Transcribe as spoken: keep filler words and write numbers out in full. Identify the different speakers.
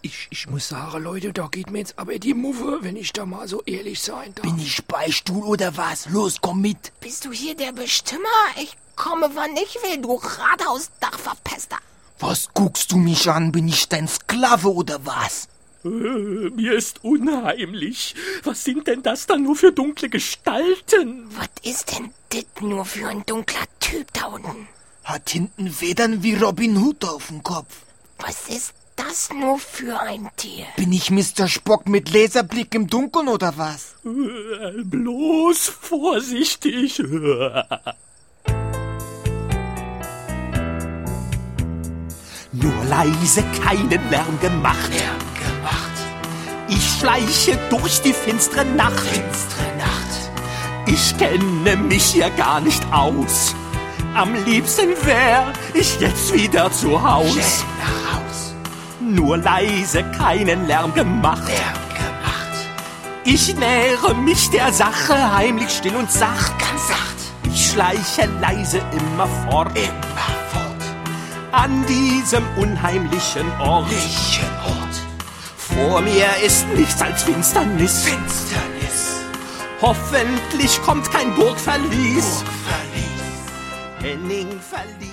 Speaker 1: ich, ich muss sagen, Leute, da geht mir jetzt aber die Muffe, wenn ich da mal so ehrlich sein darf.
Speaker 2: Bin ich Beichtstuhl oder was? Los, komm mit.
Speaker 3: Bist du hier der Bestimmer? Ich komme, wann ich will, du Rathausdachverpester.
Speaker 2: Was guckst du mich an? Bin ich dein Sklave oder was?
Speaker 1: Äh, mir ist unheimlich. Was sind denn das da nur für dunkle Gestalten?
Speaker 3: Was ist denn das nur für ein dunkler Typ da unten?
Speaker 2: Hat hinten Federn wie Robin Hood auf dem Kopf.
Speaker 3: Was ist das nur für ein Tier?
Speaker 2: Bin ich Mister Spock mit Laserblick im Dunkeln oder was?
Speaker 1: Äh, bloß vorsichtig.
Speaker 4: Nur leise, keinen Lärm gemacht.
Speaker 3: Lärm gemacht.
Speaker 4: Ich schleiche durch die finstere Nacht.
Speaker 3: Finstere Nacht.
Speaker 4: Ich kenne mich hier gar nicht aus. Am liebsten wär ich jetzt wieder zu Haus.
Speaker 3: Schnell nach Haus.
Speaker 4: Nur leise, keinen Lärm gemacht.
Speaker 3: Lärm gemacht.
Speaker 4: Ich nähere mich der Sache heimlich, still und sacht.
Speaker 3: Ganz sacht.
Speaker 4: Ich schleiche leise immer fort.
Speaker 3: Immer fort.
Speaker 4: An diesem unheimlichen Ort.
Speaker 3: Unheimlichen Ort.
Speaker 4: Vor mir ist nichts als Finsternis.
Speaker 3: Finsternis.
Speaker 4: Hoffentlich kommt kein Burgverlies.
Speaker 3: Burgverlies.
Speaker 4: Henning verließ.